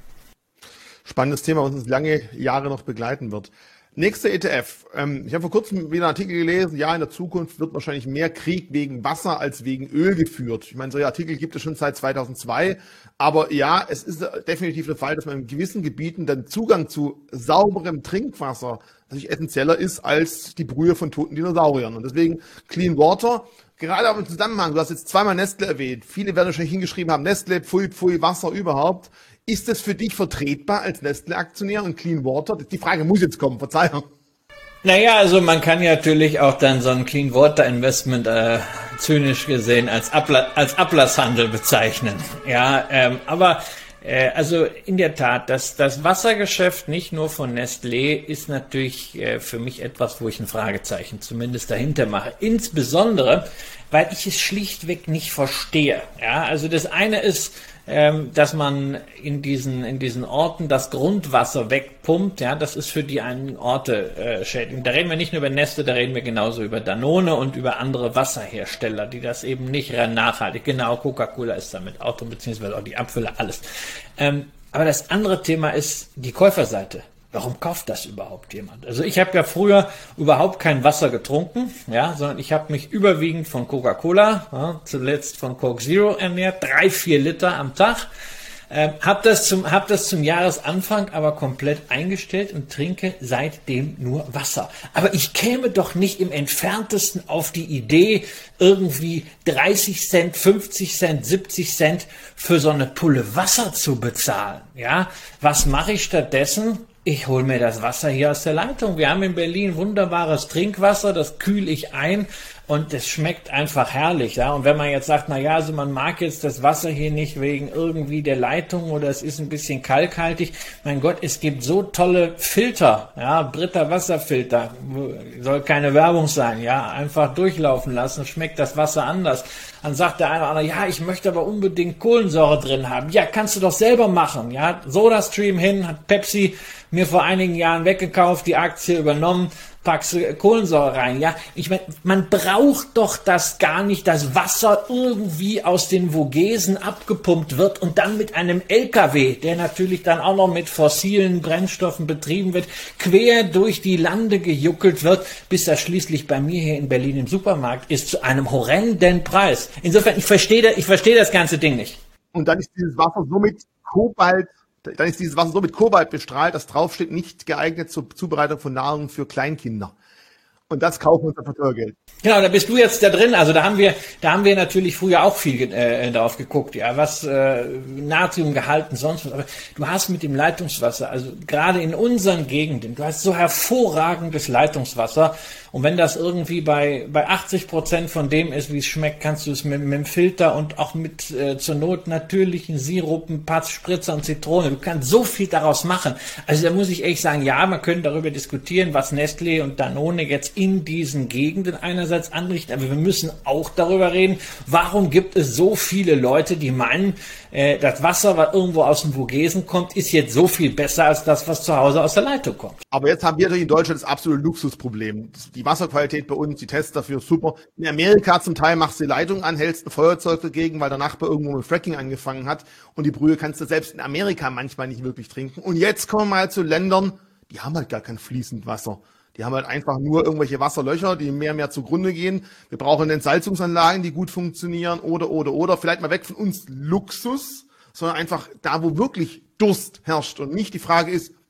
Spannendes Thema, was uns lange Jahre noch begleiten wird. Nächster E T F. Ähm, ich habe vor kurzem wieder einen Artikel gelesen, ja, in der Zukunft wird wahrscheinlich mehr Krieg wegen Wasser als wegen Öl geführt. Ich meine, solche Artikel gibt es schon seit zweitausendzwei, aber ja, es ist definitiv der Fall, dass man in gewissen Gebieten dann Zugang zu sauberem Trinkwasser natürlich essentieller ist als die Brühe von toten Dinosauriern. Und deswegen Clean Water, gerade auch im Zusammenhang, du hast jetzt zweimal Nestle erwähnt, viele werden wahrscheinlich hingeschrieben haben, Nestle, pfui, pfui, Wasser überhaupt. Ist das für dich vertretbar als Nestle-Aktionär und Clean Water? Die Frage muss jetzt kommen, Verzeihung. Naja, also man kann ja natürlich auch dann so ein Clean Water Investment äh, zynisch gesehen als, Abla als Ablasshandel bezeichnen. Ja, ähm, aber äh, also in der Tat, das, das Wassergeschäft nicht nur von Nestlé ist natürlich äh, für mich etwas, wo ich ein Fragezeichen zumindest dahinter mache. Insbesondere, weil ich es schlichtweg nicht verstehe. Ja, also das eine ist, Ähm, dass man in diesen in diesen Orten das Grundwasser wegpumpt, ja, das ist für die einen Orte äh, schädlich. Da reden wir nicht nur über Nestle, da reden wir genauso über Danone und über andere Wasserhersteller, die das eben nicht nachhaltig, genau, Coca-Cola ist damit auch drin, beziehungsweise auch die Abfüller, alles. Ähm, aber das andere Thema ist die Käuferseite. Warum kauft das überhaupt jemand? Also ich habe ja früher überhaupt kein Wasser getrunken, ja, sondern ich habe mich überwiegend von Coca-Cola, ja, zuletzt von Coke Zero ernährt, drei, vier Liter am Tag. Ähm, habe das zum hab das zum Jahresanfang aber komplett eingestellt und trinke seitdem nur Wasser. Aber ich käme doch nicht im Entferntesten auf die Idee, irgendwie dreißig Cent, fünfzig Cent, siebzig Cent für so eine Pulle Wasser zu bezahlen. Ja, was mache ich stattdessen? Ich hole mir das Wasser hier aus der Leitung. Wir haben in Berlin wunderbares Trinkwasser, das kühle ich ein und es schmeckt einfach herrlich. Ja? Und wenn man jetzt sagt, na ja, also man mag jetzt das Wasser hier nicht wegen irgendwie der Leitung oder es ist ein bisschen kalkhaltig. Mein Gott, es gibt so tolle Filter, ja, Brita Wasserfilter, soll keine Werbung sein, ja, einfach durchlaufen lassen, schmeckt das Wasser anders. Dann sagt der eine oder andere, ja, ich möchte aber unbedingt Kohlensäure drin haben. Ja, kannst du doch selber machen. Ja, SodaStream hin, hat Pepsi mir vor einigen Jahren weggekauft, die Aktie übernommen, packst du Kohlensäure rein. Ja, ich meine, man braucht doch das gar nicht, dass Wasser irgendwie aus den Vogesen abgepumpt wird und dann mit einem L K W, der natürlich dann auch noch mit fossilen Brennstoffen betrieben wird, quer durch die Lande gejuckelt wird, bis er schließlich bei mir hier in Berlin im Supermarkt ist, zu einem horrenden Preis. Insofern, ich verstehe, ich verstehe das ganze Ding nicht. Und dann ist dieses Wasser somit Kobalt Dann ist dieses Wasser so mit Kobalt bestrahlt, dass draufsteht, nicht geeignet zur Zubereitung von Nahrung für Kleinkinder. Und das kaufen wir uns für Teuergeld. Genau, da bist du jetzt da drin. Also da haben wir, da haben wir natürlich früher auch viel äh, drauf geguckt, ja, was äh, Natriumgehalt und sonst was. Aber du hast mit dem Leitungswasser, also gerade in unseren Gegenden, du hast so hervorragendes Leitungswasser. Und wenn das irgendwie bei bei achtzig Prozent von dem ist, wie es schmeckt, kannst du es mit, mit dem Filter und auch mit äh, zur Not natürlichen Sirupen, Patz, Spritzer und Zitrone. Du kannst so viel daraus machen. Also da muss ich echt sagen, ja, man könnte darüber diskutieren, was Nestlé und Danone jetzt in diesen Gegenden einerseits anrichten, aber wir müssen auch darüber reden, warum gibt es so viele Leute, die meinen, äh, das Wasser, was irgendwo aus dem Vogesen kommt, ist jetzt so viel besser als das, was zu Hause aus der Leitung kommt. Aber jetzt haben wir natürlich in Deutschland das absolute Luxusproblem. Die Wasserqualität bei uns, die Tests dafür super. In Amerika zum Teil machst du die Leitung an, hältst ein Feuerzeug dagegen, weil der Nachbar irgendwo mit Fracking angefangen hat und die Brühe kannst du selbst in Amerika manchmal nicht wirklich trinken. Und jetzt kommen wir mal zu Ländern, die haben halt gar kein fließend Wasser. Die haben halt einfach nur irgendwelche Wasserlöcher, die mehr und mehr zugrunde gehen. Wir brauchen Entsalzungsanlagen, die gut funktionieren oder, oder, oder. Vielleicht mal weg von uns Luxus, sondern einfach da, wo wirklich Durst herrscht. Und nicht die Frage ist,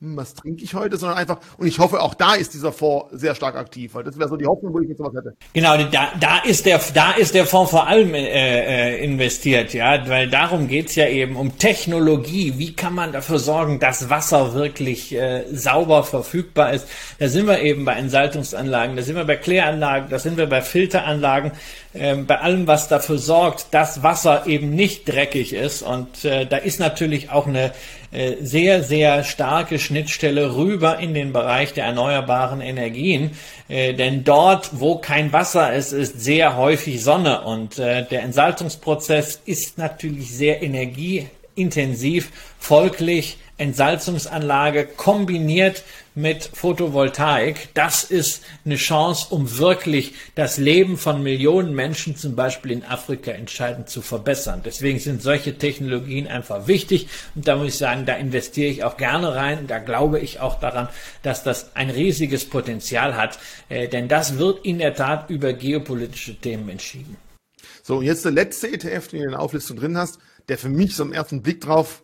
hm, was trinke ich heute, sondern einfach, und ich hoffe, auch da ist dieser Fonds sehr stark aktiv, weil das wäre so die Hoffnung, wo ich jetzt sowas hätte. Genau, da, da ist der, da ist der Fonds vor allem äh, investiert, ja, weil darum geht's ja eben um Technologie. Wie kann man dafür sorgen, dass Wasser wirklich äh, sauber verfügbar ist? Da sind wir eben bei Entsalzungsanlagen, da sind wir bei Kläranlagen, da sind wir bei Filteranlagen, äh, bei allem, was dafür sorgt, dass Wasser eben nicht dreckig ist. Und äh, da ist natürlich auch eine äh, sehr, sehr starke Schnittstelle rüber in den Bereich der erneuerbaren Energien. Äh, denn dort, wo kein Wasser ist, ist sehr häufig Sonne. Und äh, der Entsalzungsprozess ist natürlich sehr energieintensiv, folglich Entsalzungsanlage kombiniert mit Photovoltaik. Das ist eine Chance, um wirklich das Leben von Millionen Menschen, zum Beispiel in Afrika, entscheidend zu verbessern. Deswegen sind solche Technologien einfach wichtig. Und da muss ich sagen, da investiere ich auch gerne rein. Da glaube ich auch daran, dass das ein riesiges Potenzial hat. Äh, denn das wird in der Tat über geopolitische Themen entschieden. So, und jetzt der letzte E T F, den du in der Auflistung drin hast, der für mich so im ersten Blick drauf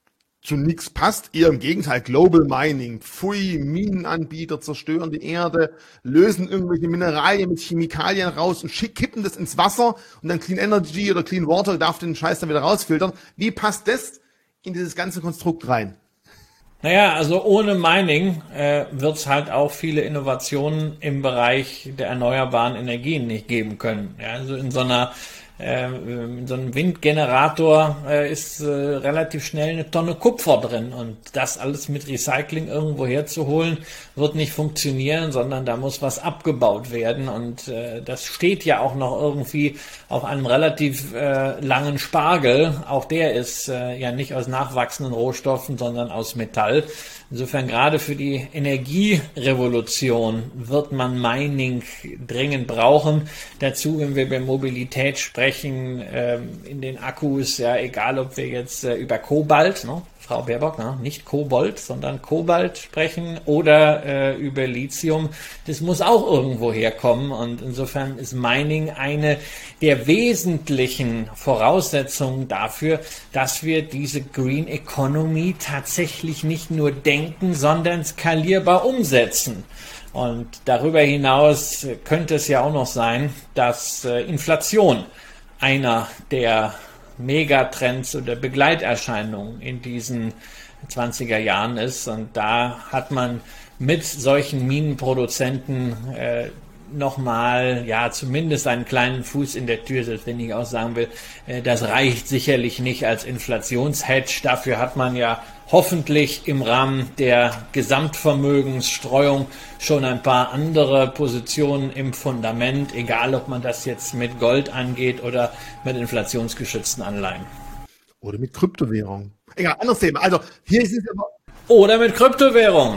zu nichts passt, eher im Gegenteil, Global Mining, pfui, Minenanbieter zerstören die Erde, lösen irgendwelche Mineralien mit Chemikalien raus und schick, kippen das ins Wasser und dann Clean Energy oder Clean Water darf den Scheiß dann wieder rausfiltern. Wie passt das in dieses ganze Konstrukt rein? Naja, also ohne Mining äh, wird es halt auch viele Innovationen im Bereich der erneuerbaren Energien nicht geben können. Ja, also in so einer Äh, in so einem Windgenerator äh, ist äh, relativ schnell eine Tonne Kupfer drin und das alles mit Recycling irgendwo herzuholen, wird nicht funktionieren, sondern da muss was abgebaut werden und äh, das steht ja auch noch irgendwie auf einem relativ äh, langen Spargel. Auch der ist äh, ja nicht aus nachwachsenden Rohstoffen, sondern aus Metall. Insofern gerade für die Energierevolution wird man Mining dringend brauchen. Dazu, wenn wir über Mobilität sprechen, ähm, in den Akkus, ja, egal ob wir jetzt äh, über Kobalt, ne, Frau Baerbock, ne, nicht Kobold, sondern Kobalt sprechen oder äh, über Lithium, das muss auch irgendwo herkommen und insofern ist Mining eine der wesentlichen Voraussetzungen dafür, dass wir diese Green Economy tatsächlich nicht nur denken, sondern skalierbar umsetzen. Und darüber hinaus könnte es ja auch noch sein, dass äh, Inflation einer der Megatrends oder Begleiterscheinungen in diesen zwanziger Jahren ist. Und da hat man mit solchen Minenproduzenten äh, nochmal, ja, zumindest einen kleinen Fuß in der Tür, selbst wenn ich auch sagen will, äh, das reicht sicherlich nicht als Inflationshedge. Dafür hat man ja hoffentlich im Rahmen der Gesamtvermögensstreuung schon ein paar andere Positionen im Fundament, egal ob man das jetzt mit Gold angeht oder mit inflationsgeschützten Anleihen. Oder mit Kryptowährungen. Egal, anderes Thema. Also hier ist es aber. Oder mit Kryptowährungen.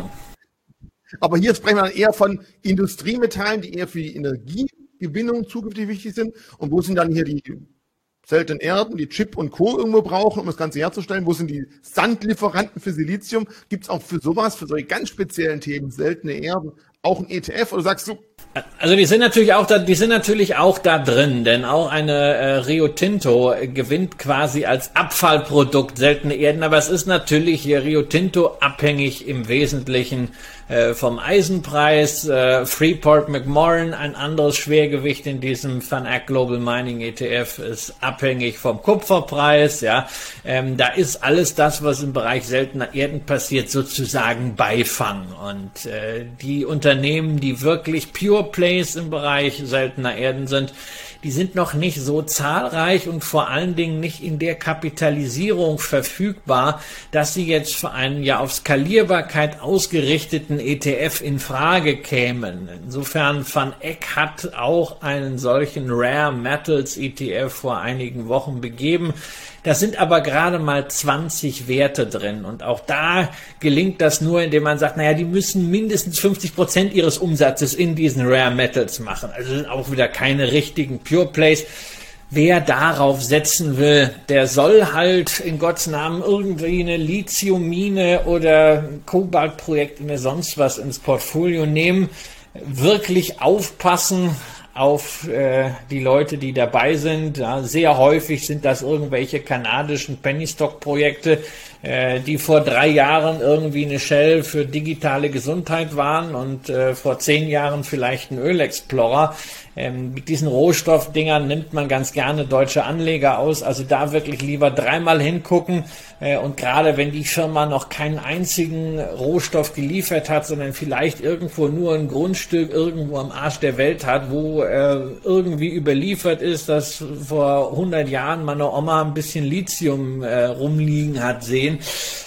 Aber hier sprechen wir dann eher von Industriemetallen, die eher für die Energiegewinnung zukünftig wichtig sind. Und wo sind dann hier die seltenen Erden, die Chip und Co. irgendwo brauchen, um das Ganze herzustellen? Wo sind die Sandlieferanten für Silizium? Gibt es auch für sowas, für solche ganz speziellen Themen, seltene Erden, auch ein E T F? Oder sagst du? Also die sind natürlich auch da, die sind natürlich auch da drin, denn auch eine äh, Rio Tinto gewinnt quasi als Abfallprodukt seltene Erden, aber es ist natürlich hier Rio Tinto abhängig im Wesentlichen äh, vom Eisenpreis. Äh, Freeport McMoran, ein anderes Schwergewicht in diesem Van Eck Global Mining E T F, ist abhängig vom Kupferpreis. Ja, ähm, da ist alles das, was im Bereich seltener Erden passiert, sozusagen Beifang. Und äh, die Unternehmen, die wirklich Pure Plays im Bereich seltener Erden sind, die sind noch nicht so zahlreich und vor allen Dingen nicht in der Kapitalisierung verfügbar, dass sie jetzt für einen ja auf Skalierbarkeit ausgerichteten E T F in Frage kämen. Insofern Van Eck hat auch einen solchen Rare Metals E T F vor einigen Wochen begeben. Da sind aber gerade mal zwanzig Werte drin und auch da gelingt das nur, indem man sagt, naja, die müssen mindestens fünfzig Prozent ihres Umsatzes in diesen Rare Metals machen. Also sind auch wieder keine richtigen Pure Plays. Wer darauf setzen will, der soll halt in Gottes Namen irgendwie eine Lithiummine oder ein Kobaltprojekt oder sonst was ins Portfolio nehmen. Wirklich aufpassen auf äh, die Leute, die dabei sind. Ja, sehr häufig sind das irgendwelche kanadischen Penny-Stock-Projekte, äh, die vor drei Jahren irgendwie eine Shell für digitale Gesundheit waren und äh, vor zehn Jahren vielleicht ein Ölexplorer. Ähm, mit diesen Rohstoffdingern nimmt man ganz gerne deutsche Anleger aus. Also da wirklich lieber dreimal hingucken. Äh, und gerade wenn die Firma noch keinen einzigen Rohstoff geliefert hat, sondern vielleicht irgendwo nur ein Grundstück irgendwo am Arsch der Welt hat, wo äh, irgendwie überliefert ist, dass vor hundert Jahren meine Oma ein bisschen Lithium äh, rumliegen hat sehen.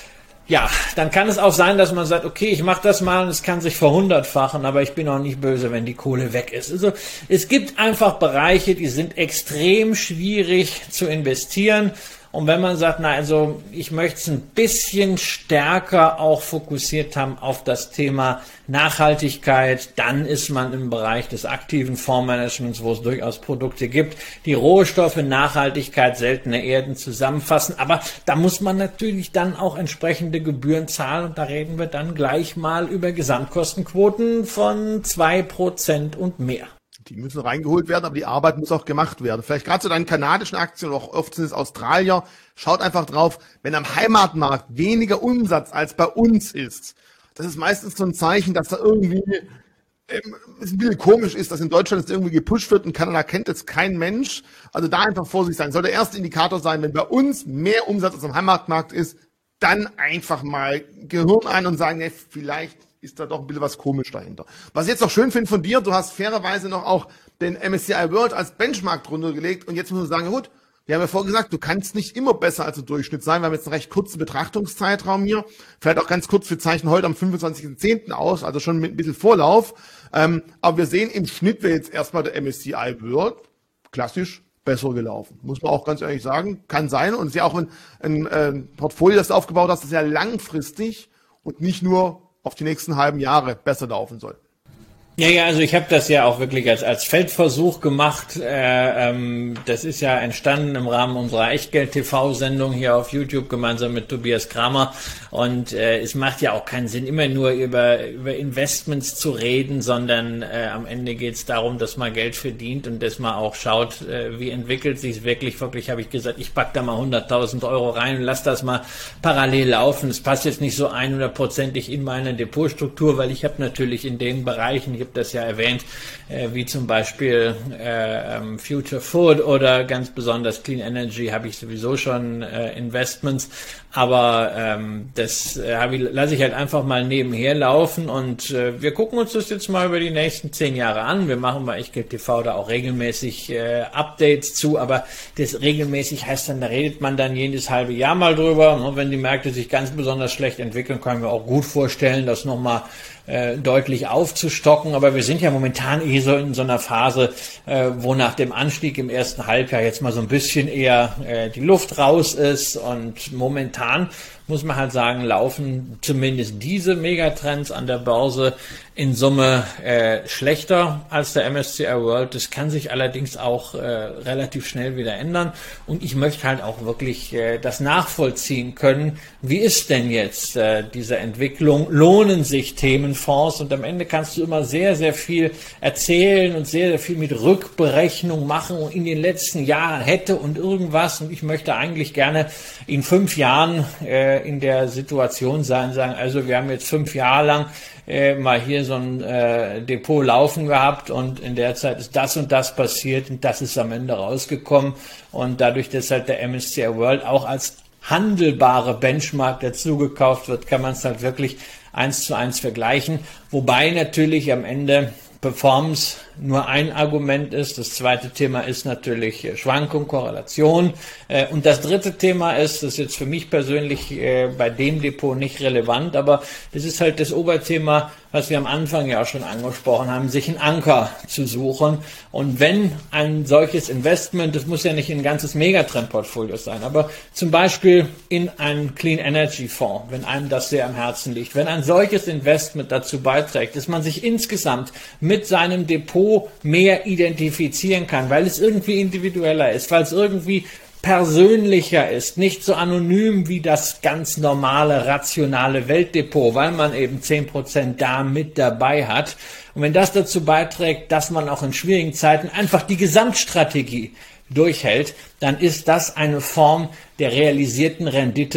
Ja, dann kann es auch sein, dass man sagt, okay, ich mache das mal und es kann sich verhundertfachen, aber ich bin auch nicht böse, wenn die Kohle weg ist. Also es gibt einfach Bereiche, die sind extrem schwierig zu investieren. Und wenn man sagt, na also ich möchte es ein bisschen stärker auch fokussiert haben auf das Thema Nachhaltigkeit, dann ist man im Bereich des aktiven Fondsmanagements, wo es durchaus Produkte gibt, die Rohstoffe, Nachhaltigkeit, seltene Erden zusammenfassen. Aber da muss man natürlich dann auch entsprechende Gebühren zahlen und da reden wir dann gleich mal über Gesamtkostenquoten von zwei Prozent und mehr. Die müssen reingeholt werden, aber die Arbeit muss auch gemacht werden. Vielleicht gerade zu deinen kanadischen Aktien, auch oft sind es Australier. Schaut einfach drauf, wenn am Heimatmarkt weniger Umsatz als bei uns ist, das ist meistens so ein Zeichen, dass da irgendwie ähm, es ein bisschen komisch ist, dass in Deutschland es irgendwie gepusht wird und Kanada kennt es kein Mensch. Also da einfach vorsichtig sein. Soll der erste Indikator sein, wenn bei uns mehr Umsatz als am Heimatmarkt ist, dann einfach mal Gehirn ein und sagen, nee, vielleicht ist da doch ein bisschen was komisch dahinter. Was ich jetzt noch schön finde von dir, du hast fairerweise noch auch den M S C I World als Benchmark drunter gelegt und jetzt muss man sagen, gut, wir haben ja vorher gesagt, du kannst nicht immer besser als der Durchschnitt sein. Wir haben jetzt einen recht kurzen Betrachtungszeitraum hier. Vielleicht auch ganz kurz, wir zeichnen heute am fünfundzwanzigsten zehnten aus, also schon mit ein bisschen Vorlauf. Ähm, aber wir sehen, im Schnitt wäre jetzt erstmal der M S C I World klassisch besser gelaufen. Muss man auch ganz ehrlich sagen. Kann sein. Und es ist ja auch ein, ein, ein Portfolio, das du aufgebaut hast, das ist ja langfristig und nicht nur auf die nächsten halben Jahre besser laufen soll. Ja, ja, also ich habe das ja auch wirklich als als Feldversuch gemacht. Äh, ähm, das ist ja entstanden im Rahmen unserer Echtgeld-T V-Sendung hier auf YouTube gemeinsam mit Tobias Kramer. Und äh, es macht ja auch keinen Sinn, immer nur über über Investments zu reden, sondern äh, am Ende geht es darum, dass man Geld verdient und dass man auch schaut, äh, wie entwickelt sich es wirklich. Wirklich habe ich gesagt, ich pack da mal hunderttausend Euro rein und lass das mal parallel laufen. Es passt jetzt nicht so hundertprozentig in meine Depotstruktur, weil ich habe natürlich in den Bereichen, ich habe das ja erwähnt, äh, wie zum Beispiel äh, Future Food oder ganz besonders Clean Energy habe ich sowieso schon äh, Investments, aber ähm, das äh, ich, lasse ich halt einfach mal nebenher laufen und äh, wir gucken uns das jetzt mal über die nächsten zehn Jahre an. Wir machen bei Echtgeld T V da auch regelmäßig äh, Updates zu, aber das regelmäßig heißt dann, da redet man dann jedes halbe Jahr mal drüber. Und wenn die Märkte sich ganz besonders schlecht entwickeln, können wir auch gut vorstellen, das nochmal äh, deutlich aufzustocken. Aber wir sind ja momentan eh so in so einer Phase, äh, wo nach dem Anstieg im ersten Halbjahr jetzt mal so ein bisschen eher äh, die Luft raus ist und momentan muss man halt sagen, laufen zumindest diese Megatrends an der Börse in Summe äh, schlechter als der M S C I World. Das kann sich allerdings auch äh, relativ schnell wieder ändern. Und ich möchte halt auch wirklich äh, das nachvollziehen können. Wie ist denn jetzt äh, diese Entwicklung? Lohnen sich Themenfonds? Und am Ende kannst du immer sehr, sehr viel erzählen und sehr, sehr viel mit Rückberechnung machen und in den letzten Jahren hätte und irgendwas. Und ich möchte eigentlich gerne in fünf Jahren äh, in der Situation sein, sagen, also wir haben jetzt fünf Jahre lang äh, mal hier so ein äh, Depot laufen gehabt und in der Zeit ist das und das passiert und das ist am Ende rausgekommen und dadurch, dass halt der M S C I World auch als handelbare Benchmark dazugekauft wird, kann man es halt wirklich eins zu eins vergleichen, wobei natürlich am Ende Performance nur ein Argument ist. Das zweite Thema ist natürlich Schwankung, Korrelation. Und das dritte Thema ist, das ist jetzt für mich persönlich bei dem Depot nicht relevant, aber das ist halt das Oberthema, was wir am Anfang ja auch schon angesprochen haben, sich einen Anker zu suchen. Und wenn ein solches Investment, das muss ja nicht ein ganzes Megatrend-Portfolio sein, aber zum Beispiel in einen Clean Energy Fonds, wenn einem das sehr am Herzen liegt, wenn ein solches Investment dazu beiträgt, dass man sich insgesamt mit seinem Depot mehr identifizieren kann, weil es irgendwie individueller ist, weil es irgendwie persönlicher ist, nicht so anonym wie das ganz normale, rationale Weltdepot, weil man eben zehn Prozent da mit dabei hat. Und wenn das dazu beiträgt, dass man auch in schwierigen Zeiten einfach die Gesamtstrategie durchhält, dann ist das eine Form der realisierten Rendite,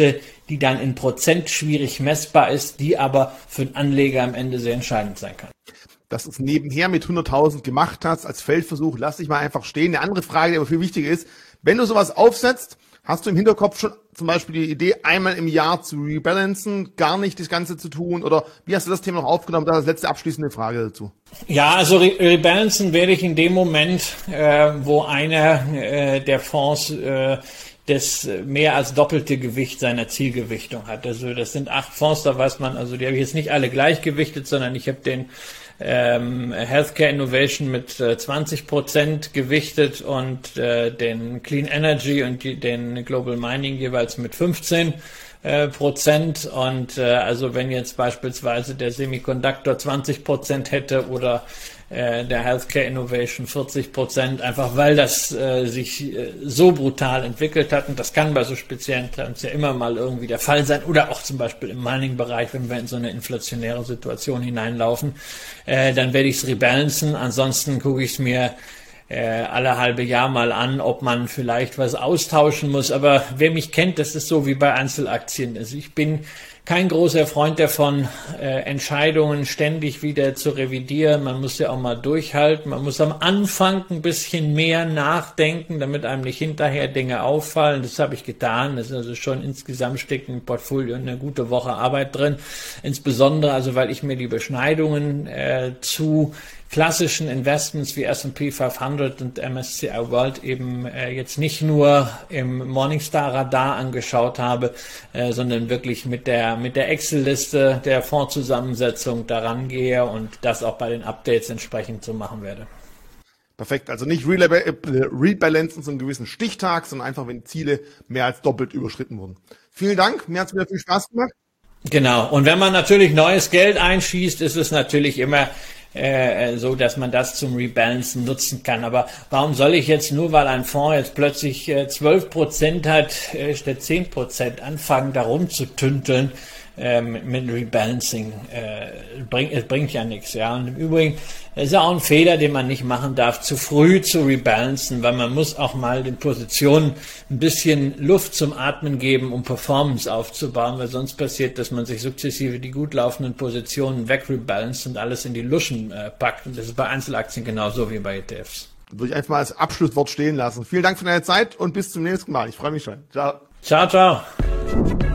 die dann in Prozent schwierig messbar ist, die aber für den Anleger am Ende sehr entscheidend sein kann. Dass du es nebenher mit hunderttausend gemacht hast, als Feldversuch, lass dich mal einfach stehen. Eine andere Frage, die aber viel wichtiger ist, wenn du sowas aufsetzt, hast du im Hinterkopf schon zum Beispiel die Idee, einmal im Jahr zu rebalancen, gar nicht das Ganze zu tun? Oder wie hast du das Thema noch aufgenommen? Das ist die letzte abschließende Frage dazu. Ja, also re rebalancen werde ich in dem Moment, äh, wo einer äh, der Fonds äh, das mehr als doppelte Gewicht seiner Zielgewichtung hat. Also das sind acht Fonds, da weiß man, also die habe ich jetzt nicht alle gleichgewichtet, sondern ich habe den ähm, Healthcare Innovation mit äh, zwanzig Prozent gewichtet und äh, den Clean Energy und die, den Global Mining jeweils mit fünfzehn äh, Prozent. Und äh, also wenn jetzt beispielsweise der Semiconductor zwanzig Prozent hätte oder äh, der Healthcare Innovation vierzig Prozent, einfach weil das äh, sich äh, so brutal entwickelt hat, und das kann bei so speziellen Trends ja immer mal irgendwie der Fall sein, oder auch zum Beispiel im Mining-Bereich, wenn wir in so eine inflationäre Situation hineinlaufen, äh, dann werde ich es rebalancen. Ansonsten gucke ich es mir äh, alle halbe Jahr mal an, ob man vielleicht was austauschen muss. Aber wer mich kennt, das ist so wie bei Einzelaktien. Also ich bin kein großer Freund davon, äh, Entscheidungen ständig wieder zu revidieren. Man muss ja auch mal durchhalten. Man muss am Anfang ein bisschen mehr nachdenken, damit einem nicht hinterher Dinge auffallen. Das habe ich getan. Das ist also schon insgesamt steckt im Portfolio eine gute Woche Arbeit drin. Insbesondere also, weil ich mir die Beschneidungen äh, zu klassischen Investments wie S and P fünfhundert und M S C I World eben äh, jetzt nicht nur im Morningstar-Radar angeschaut habe, äh, sondern wirklich mit der mit der Excel-Liste der Fondszusammensetzung daran gehe und das auch bei den Updates entsprechend so machen werde. Perfekt, also nicht rebalancen zu einem gewissen Stichtag, sondern einfach, wenn Ziele mehr als doppelt überschritten wurden. Vielen Dank, mir hat es wieder viel Spaß gemacht. Genau, und wenn man natürlich neues Geld einschießt, ist es natürlich immer äh, so, dass man das zum Rebalancen nutzen kann. Aber warum soll ich jetzt nur, weil ein Fonds jetzt plötzlich äh, zwölf Prozent hat, äh, statt zehn Prozent anfangen, da rumzutünteln? Ähm, mit Rebalancing äh, bringt es bringt ja nichts, ja. Und im Übrigen ist ja auch ein Fehler, den man nicht machen darf, zu früh zu rebalancen, weil man muss auch mal den Positionen ein bisschen Luft zum Atmen geben, um Performance aufzubauen, weil sonst passiert, dass man sich sukzessive die gut laufenden Positionen wegrebalanced und alles in die Luschen äh, packt. Und das ist bei Einzelaktien genauso wie bei E T Fs. Würde ich einfach mal als Abschlusswort stehen lassen. Vielen Dank für deine Zeit und bis zum nächsten Mal. Ich freue mich schon. Ciao. Ciao, ciao.